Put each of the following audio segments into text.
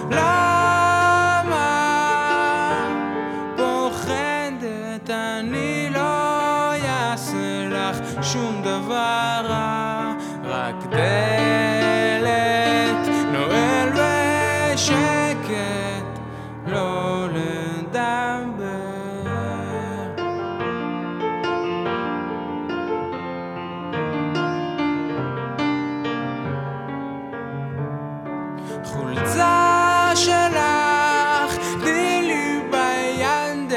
למה פוחדת? אני לא אעשה לך שום דבר רע, רק דלת נועל ושקט, לא לדבר. חולצה שלך, תני לי ביד,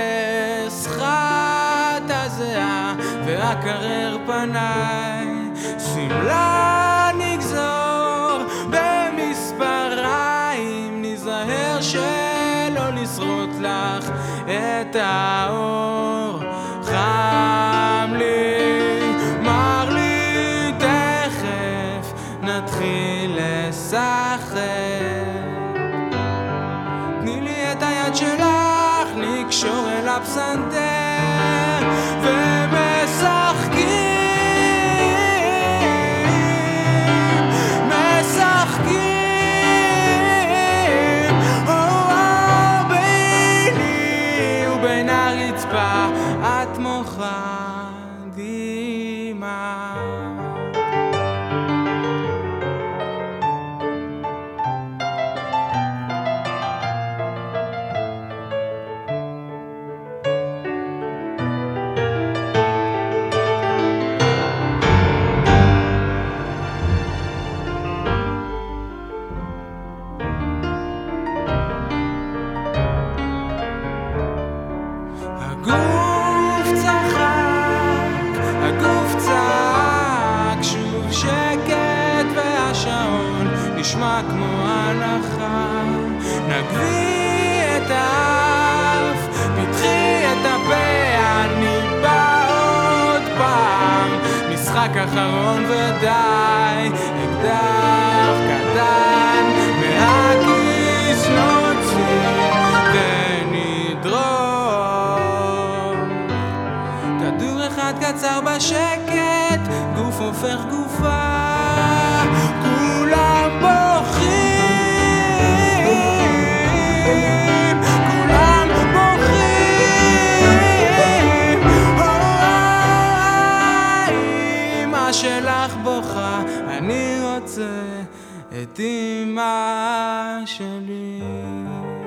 סחת הזיעה והקרר פניי, שמלה נגזור במספריים, נזהר שלא לשרוט לך את האור. חם לי, מר לי, תכף נתחיל לשחק. תני לי את היד שלך, נקשור אל הפסנתר ומשחקים, ביני ובין הרצפה את מוחה דמעה. הגוף צחק, הגוף צעק, שוב שקט והשעון נשמע כמו הנחה. נגבי את האף, פתחי את הפה, אני בא עוד פעם. משחק אחרון ודי, אקדח קטן מהכיס נוציא ונדרום. כדור אחד קצר בשקט, גוף הופך גופה, כולם בוכים, כולם בוכים. אמא שלך בוכה, אני רוצה את אמא שלי.